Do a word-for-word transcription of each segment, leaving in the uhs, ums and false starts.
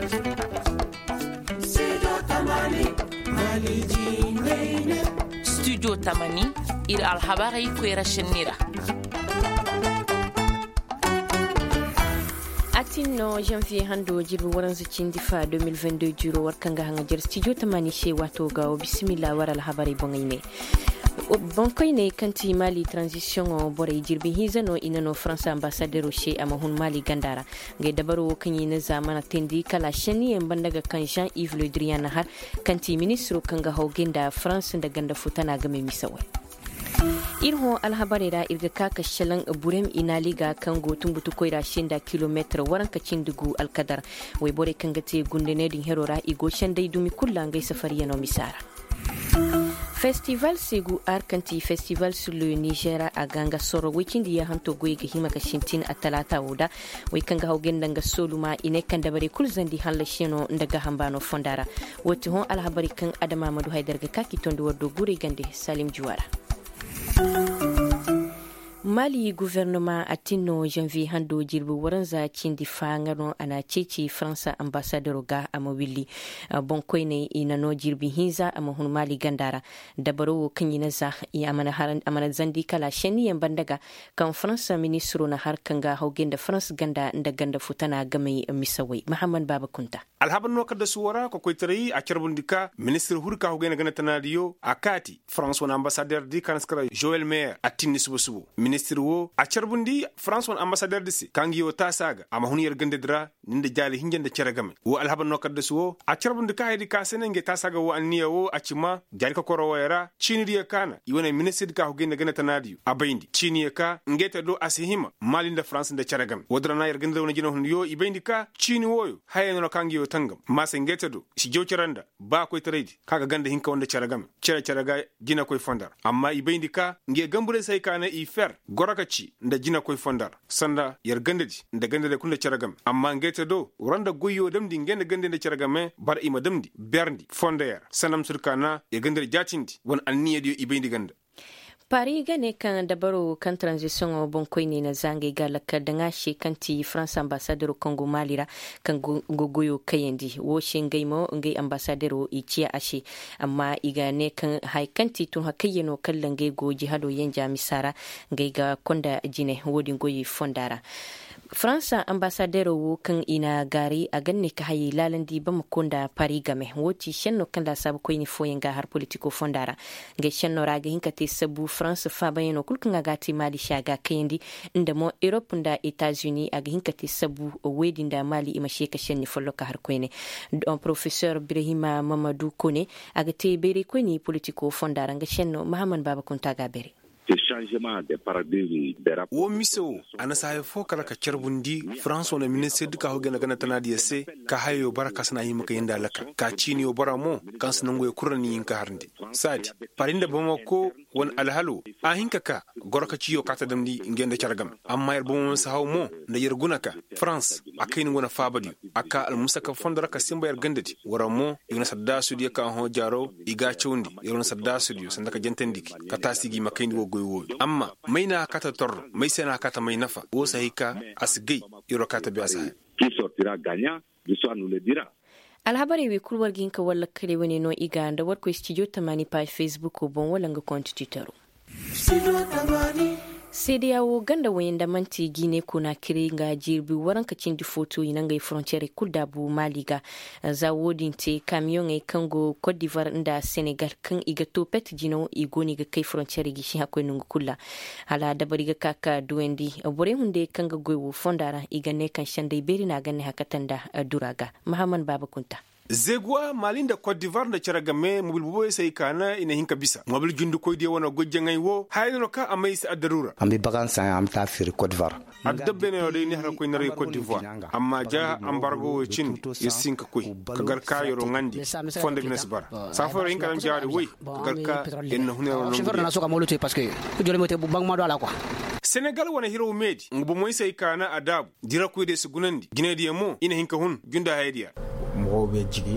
studio tamani ir alhabari kwera shenira atinno janvier hando jirbi waran zucin difa deux mille vingt-deux juro warkanga hanga jer studio tamani she wato ga bismillah war alhabari bongayne bon koyne kanti mali transition o bore jirbi hizano inano france ambassadeur she amahun mali gandara ngai dabaro kanyi na zamana tendi kala shani en bandaga kan Jean-Yves Le Drian har kanti ministro kanga hogenda france da ganda futana game misawai irho alhabarera irga kaka shalan burem inaliga kango tumbutu koira shinda kilometer waran kacin dugu alkadar wai bore kanga te gundene din herora igo shandai dumi kullangai safariya no misara Festival Segu Arkanti Festival sur le Niger a ganga soro wikindi ya hanto goyega hima ka shintin a talata wuda wai kanga haugen danga soluma ine kan dabare kulzandi halla sheno ndaga hambano fondara wati hon alhabari kan adama madu haidar ga kaki tondo wardo gure gande Salim Juwara. Mali gouvernement atino janvier hando jirbu waranza cindi fangano ana ceci France ambassadeur ga amawili bon koyne inano jirbi hinza amahun Mali gandara dabaro kanyina za ya amana haran amana zandi kala sheni yambandaga kan France ministro na har kanga hogenda France ganda nda ganda futana game misawai Muhammad Baba Kunta alhaban no kada suwara ko koytari a charbundika ministre hurka hogena gana tanadiyo akati France wan ambassadeur di kanskara Joël Maire atini subusubu ministre wo a charbundi France wan ambassadeur disi kangiyo tasaga ama huniyar gandedra ninde jali hinjende ceragame wo alhaban no kadda suwo a charbundi ka haydi ka senenge tasaga wo anniya wo acima jali ka koro wayra chiniya kana iwone ministre ka hogena gana tanadiyo abayndi chiniya ka ngeta do asihima malinda France nda ceragame wodrana yar gandedra wona jino hunyo ibayndi ka chini woyo hayeno kangiyo tangam masa ngeta do si jowceranda ba koy trade kaga ganda hinka wonde ceragame cere ceraga jina koy fondar amma ibayndi ka nge gambure say kana i fer gorakaci nda jina koy fondar sanda yar gandedi nda gandede kunde ceragame amma ngeta do randa goyo damdi ngende gandede ceragame bar ima damdi berndi fonder sanam surkana e gandede jatindi won anniye dio ibayndi ganda Paris gane kan dabaro kan transition o bon koyne na zange galaka danga she kanti France ambassadeur Congo Malira kan gogoyo kayendi wo shingai mo ngai ambassadeur ichiya ashe amma iga ne kan hay kanti tun hakayeno kallange goji hado yanja misara ngai ga konda jine wodin goyi fondara France ambassadeur wo kan ina gari a ganne ka hayi lalandi ba makonda Paris game woti shenno kan da sabu koyni foyenga har politiko fondara ngai shenno raga hinkate sabu France fa bayano kulkan agati mali shaga kayindi inda mo Europe da Etats-Unis aga hinkati sabu wedin da mali ima sheka shenni folloka har koyne don professeur Ibrahima Mamadou Kone aga te bere koyni politiko fondara nga shenno Muhammad Baba Kunta ga bere wo miso ana saye fo kala ka charbundi France on ministre duka hogena gana tanadi se ka hayo baraka sana yi maka yinda laka ka chini yo baramo kan sanan goye kurani yin ka harndi sadi parinda bomo ko won alhalu a hinka ka goraka ciyo kata damdi ngende chargam amma yar bomo sa hawmo na yergunaka France akain wona fabadi aka al musaka fondara ka simba yar gandati waramo yuna sadda sudi ka ho jaro iga chundi yuna sadda sudi sandaka jentendiki ka tasigi makaindi wo goyo amma maina kata tor mai sena kata mai nafa wo sahika asgai yoro kata biasa qui sortira gagnant l'histoire nous le dira. alhabari wi kulwar ginka walla kare wani no iga da warko studio tamani pa Facebook ko bon wala nga konti Twitter studio tamani Sediyawo ganda wayanda manti gine kuna kire nga jirbi waran kacin di foto yinanga yi frontiere kuldabu maliga za wodin te camion e kango Côte d'Ivoire nda Senegal kan iga topet jino igoni ga kai frontiere gishi hakoy nungu kula hala dabari ga kaka duwendi bore hunde kanga goyo fondara iga ne kan shande beri na ganne hakatanda duraga Muhammad Baba Kunta zegwa malinda Côte d'Ivoire da charagame mobil boy sai kana ina hinka bisa mobil gindu koy de wona gojjangai wo hayno ka amay sa darura ambi bagan sa am ta fir Côte d'Ivoire adabbe ne de ni har koy nare Côte d'Ivoire amma ja embargo cin yesinka koy kagar ka yoro ngandi fonde business bar sa fo rinka lam jaade woy kagar ka en hunero no chauffeur na soka moluté parce que jole moté bang ma do ala quoi Senegal wana hiro medi ngbo moy sai kana adab dira koy de sugunandi gine de mo ina hinka hun gunda haydiya mo be jigi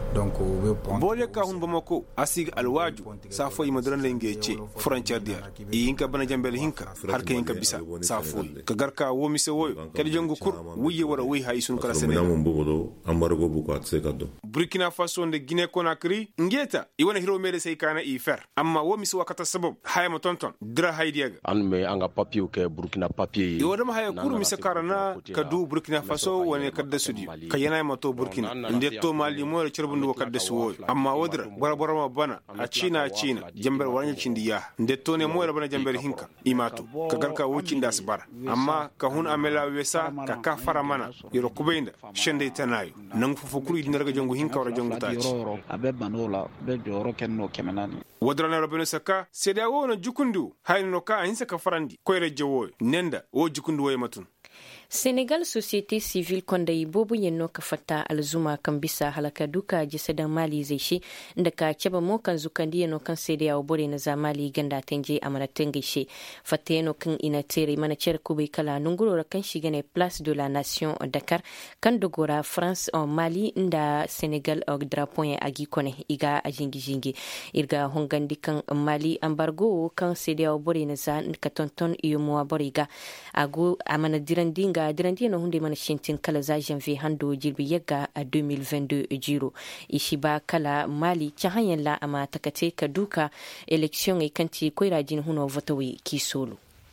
donc bole ka hun bamako asig alwaju safo yi madran le ngece frontier dia yinka bana jambel hinka har ka yinka bisa safo ka garka wo mise woyo kadi jongu kur wuye wara wi hay sun kala sene ambargo bu ko atse kaddo Burkina Faso de Guinea Conakry ngeta iwana hiro mere sai kana ifer amma wo mise wakata sabab hay ma tonton dra haydiyaga an me anga papier ke Burkina papier yo dama hay kur mise karana kadu Burkina Faso wone kadda sudi kayana ma to Burkina nde to mali mo re cirbundu wakadda suwo amma wodra bara bara ma bana a China a China jamber wanya cindiya nde to ne mo re bana jamber hinka imato ka garka wucin da bara amma ka hun amela wesa ka ka fara mana yoro kubenda shende tanayo nan fufu kuru idin daga jongu hinka wara jongu taci abe banola be joro kenno kemenani wodra na robeno saka sedia wona jukundu hayno ka hinsa ka farandi koyre jewo nenda wo jukundu way matun Senegal société civile kondai bobu yenno ka fata alzuma kan bisa halaka duka jisadan mali zai shi da ka ceba mo kan zukandi yenno kan sai da bore na zamali ganda tanje amanatin gaishe fata yenno kan ina tere mana cer kubai kala nunguro kan shiga ne place de la nation Dakar kan dogora France en Mali inda Senegal og drapeau ya agi kone iga ajingi jingi irga hongandi kan Mali embargo kan sai da bore na za ka tonton iyo mo boriga agu amana dirandinga ga dirandiya na hunde mana shintin kala za janvier hando jirbi yaga a deux mille vingt-deux jiro ishi ba kala Mali ta hanyar la ama takate ka duka election e kanti koira jin huno votawi ki solo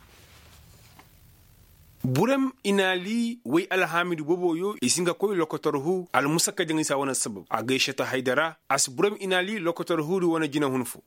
burem inali wai alhamidu boboyo isinga koy lokotorhu al musaka jangi sa wana sabab agaisha ta haidara as burem inali lokotorhu wana jina hunfu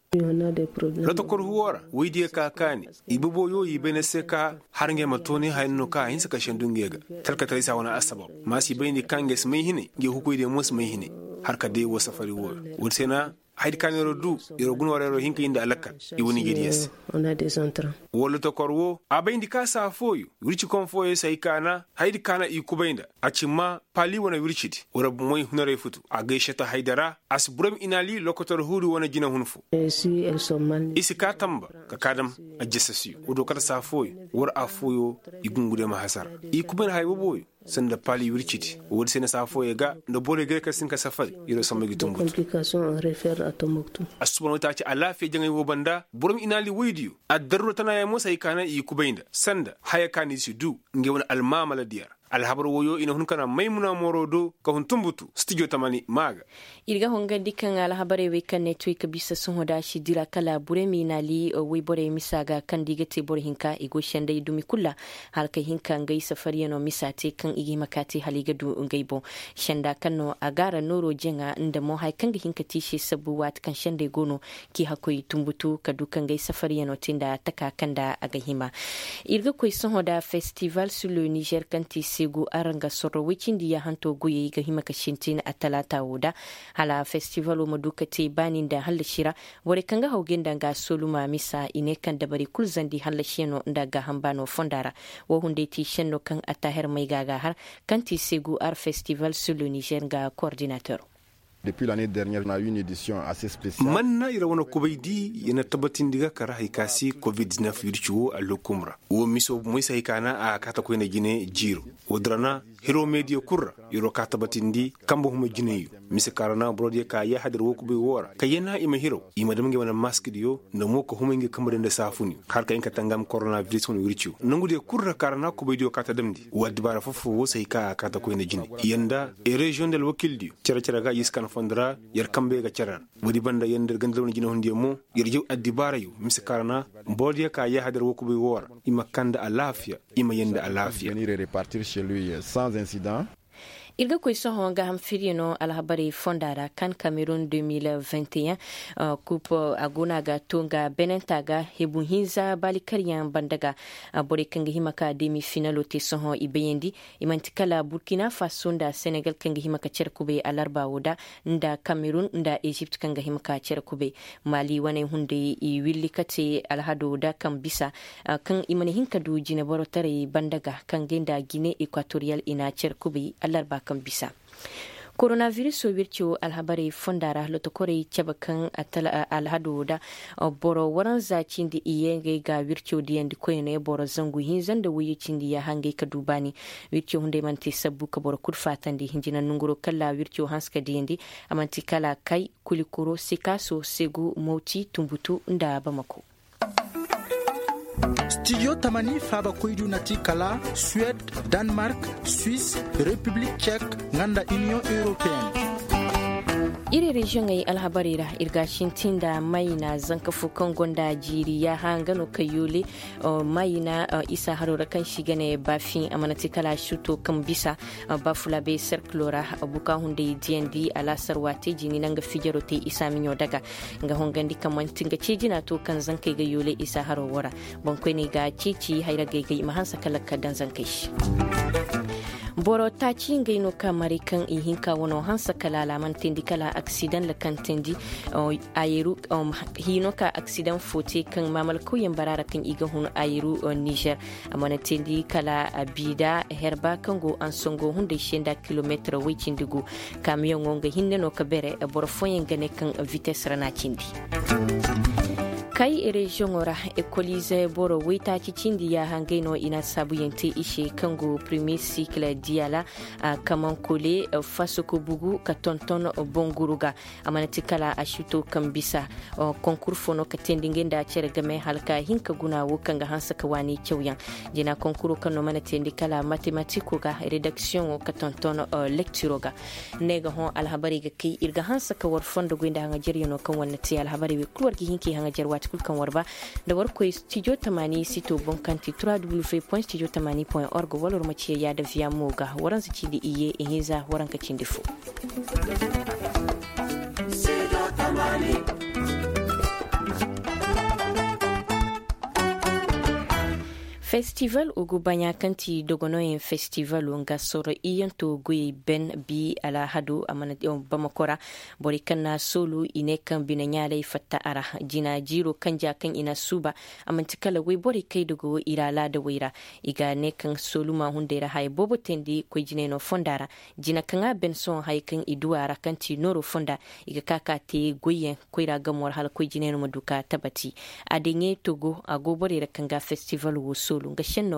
lotokor huwara wai dia kakani iboboyo ibene seka harnge matoni hayno ka hinsa ka shendungega talka tari sa wana asbab masi bayni kange smay hine ge hukoy de mos may hine harka de wo safari wo wursena haydi kanero du iro gun warero hinka inda alaka iwoni gedies on a des entrants wolo to korwo abayndi ka sa foyu wurci kon foye sai kana haydi kana i kubainda acimma pali wona wurciti wora moy hunare futu a gaishata haidara as buram inali lokotor hudu wona jina hunfu si el somal isi ka tamba ka kadam a jessasi wodo kata sa foyu wor a foyo igungude ma hasara i kubain haybo boy sanda pali wurciti wodi sene sa foye ga ndo bole greka sinka safari iro samagi tumbutu complication refer atomoktu asubano ta ci alafi jangay wo banda buram inali waydiyo ad-darura tana ya musa ikana i kubainda sanda haya kani si du nge wona almamala diyar alhabar woyo ina hun kana maimuna morodo ka hun tumbutu studio tamani maga irga honga dikan alhabare we kan netwe ka bisa sun hoda shi dira kala buremi nali we bore misaga kan digate bor hinka igo shende dumi kula halka hinka ngai safari no misate kan igi makati haliga du ngaibo shanda kanno agara noro jenga inda mo hay kan hinka tishi sabu wat kan shende gono ki hakoi tumbutu ka dukan ngai safari no tinda taka kanda aga hima irga koi sun hoda festival sur le Niger kan tisi go aranga soro wicindi ya hanto goye ga himaka shintin a talata wuda hala festival o maduka te banin da halla shira wore kanga haugen danga soluma misa ine kan da bari kulzandi halla sheno daga hambano fondara wo hunde ti shenno kan ataher mai gaga har kan ti segu ar festival sur le Niger ga coordinateur. Depuis l'année dernière, on a eu une édition assez spéciale. Manna ira wana kubaidi yana tabbatin diga kara haikasi covid dix-neuf yurchuo allokumra. Wo miso moisa hikana a kata kwene gine jiro. Wodrana hero media kurra yoro kata batindi kambo huma gine yu. Mise karana brodi ka ya hadir wo kubi wora. Kayena ima hero ima damange wana mask diyo na moko huma inge kamarende safuni. Harka inka tangam coronavirus wana yurchuo. Nangudia kurra karana kubaidi kata damdi. Wadibara fufu wo saika kata kwene gine. Yanda e region del wakil diyo. Chara chara ga yiskan fondra yar kambe ga charar wadi banda yender gandalon jina hondiye mo yar jew adibara yu miskarana mbodiya ka ya hadar woku bi wora ima kanda alafia ima yenda alafia venir repartir chez lui sans incident. Irga koy so honga ham firino alhabari fondara kan Cameroun deux mille vingt et un uh, coupe aguna ga tunga benentaga hebu hinza balikariyan bandaga uh, bore kanga himaka demi finalo te so ibeyendi imantikala Burkina Faso da Senegal kanga himaka cerkube alarba woda nda Cameroun nda Egypt kanga himaka cerkube Mali wane hunde i willi kate alhado da kan bisa uh, kan imani hinka du jina borotare bandaga kan genda Guinée Equatorial ina cerkube alarba kan bisa coronavirus wircho alhabari fondara lotokore chabakan atala alhadu da boro waran zacin da iye ga wircho diyan di koyene boro zangu hinzan da wuyi cindi ya hange ka dubani wircho hunde manti sabbu ka boro kudfatan di hinjina nunguro kala wircho hanska diyan di amanti kala kai kulikuro sikaso segu moti tumbutu nda bamako. Studio Tamani faba koydu nati kala Suède, Danemark, Suisse, République tchèque, nganda Union européenne. iri region ay alhabarira irgashin tinda maina zanka fukan gonda jiri ya hangano kayole maina isa harura kan shigane bafin amanati kala shuto kan bisa bafula be circlora buka hunde D N D ala sarwate jini nanga fijero te isa minyo daga nga hongandi kaman tinga cejina to kan zanka ga yole isa harora bonko ne ga cici haira ga ga mahansa kala kadan zankai shi boro ta cinga ino kamari kan ihinka wono hansa kala laman tindi kala accident la kan tindi ayeru um, hino ka accident fote kan mamal koyen barara kan iga hunu ayeru Niger amana tindi kala bida herba kango ansongo hunde shenda kilometer wicin digu camion ngonga hinne no kabere boro foyen gane kan vitesse rana cindi kai region ora ekolise boro wita cicindi ya hangeno ina sabu yente ishe kango premier cycle diala uh, kaman kole uh, fasoko bugu ka tonton uh, bonguruga amanati kala ashuto kambisa uh, konkur fono ka tendingenda cere game halka hinka guna wukanga hansa kawani chawyan jina konkuru kano manatendi kala matematiko ga redaction ka tonton uh, lecture ga nega hon alhabari ga kai irga hansa ka war fondo gwenda hanga jerino kan wannati alhabari we kulwar gi hinki hanga jerwa kulkan warba da warko studio tamani sito bonkanti w w w point studio tamani point org walor mace ya da via moga waran su ci da iye ehiza waran kacin difo festival ugu banya kanti dogonoyen festival nga soro iyanto gui ben bi ala hadu amana bamakora bori kanna solo ine kan binanyale fatta ara jina jiro kanja kan ina suba amantikala we bori kai dogo irala da waira iga ne kan solo ma hundera hay bobo tendi ko jine no fondara jina kan ben son hay kan iduara kanti noro fonda iga kaka te goyen ko ira gamor hal ko jine no maduka tabati adenye togo agobori kanga festival wo solo Au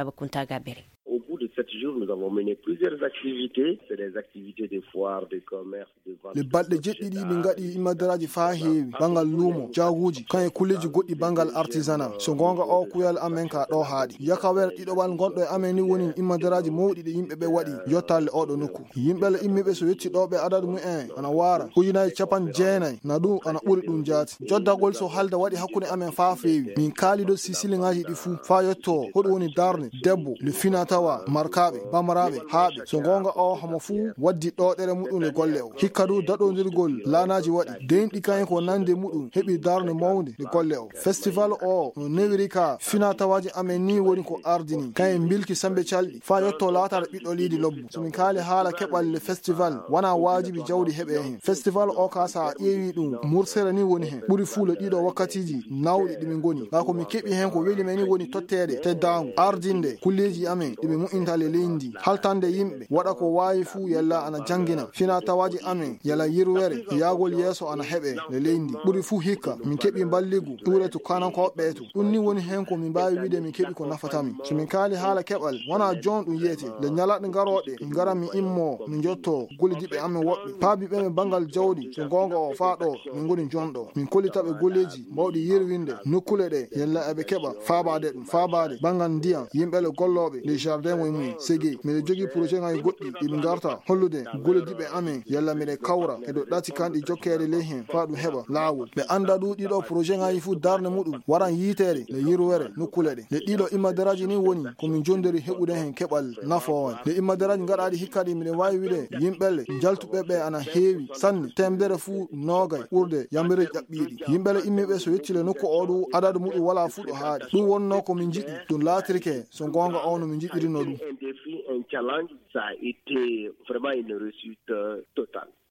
bout de sept jours, nous avons mené plusieurs activités. C'est des activités de foire, de commerce, de vente. Le balde jeddi mingadi imadaraji fahi bangal lumo jaguji kan kuleji goddi bangal artisanal so gonga o kuyal amenka do haadi yakawer dido wal gondo ameni woni imadaraji mawdi de yimbe be wadi yotal o do nuku yimbe le imbe so yetti do be adadu mu en ana wara kujina chapan jenay na du ana buri dum jati joddagol so halda wadi hakune amen fa fewi min kali do sisili ngaji di fu fa yotto hodo woni darne debbo le finatawa markabe bamarabe haabe so gonga o hamo fu waddi do dere mudum le golle o hikkadu dado dirgol lanaji wadi dendi kan ko nande mudum hebi darne mawde le golle o festival o no newrika finatawaji ameni woni ko ardini kay milki sambe caldi fa yotto latar biddo lidi lobbu so min kali hala kebal le festival wana wajibi jawdi hebe hen festival o kasa ewi dum mursere ni woni hen buri fulo dido wakkatiji nawdi dimi ngoni ba ko mi kebi hen ko weli meni woni tottede teddangu ardinde kulleji amen dimi mu intale lendi haltande yimbe wada ko wayi fu yalla ana jangina finatawaji amen yala yirwere yagol yeso ana hebe le lendi buri fu hikka min kebi balligu ture to kanan ko betu dun ni woni hen ko min bawi wide min kebi ko nafatami so min kali hala kebal wana jon dum yete le nyala de garode ngara mi immo min jotto goli dibe amen wobbe paabi be bangal jawdi so gonga o faado min ngoni jondo min kolitabe goleji mawdi yirwinde nokule de yalla abe keba faabade dum faabade bangal ndiam yimbe le gollobe le jardin mo mi segi mi jogi projet ngay goddi ibe garta hollude gole dibe amen yalla mi de kawra e do dati kandi jokkere le hen faadu heba laawol be anda du dido projet ngay fu darne mudum waran yitere le yirwere nokule de le dido imadaraji ni woni ko min jonderi hebude hen kebal nafo le imadaraji ngadaadi hikkadi mi wawi wide yimbele jaltube be ana heewi sanni temdere fu nogay urde yambere jabbidi yimbele immibe so yettile nokko odu adadu mudum wala fu do haadi dum wonno ko min jidi dum laatirike so gonga ono min jidiri no dum un défi, un challenge, ça a été vraiment une réussite totale.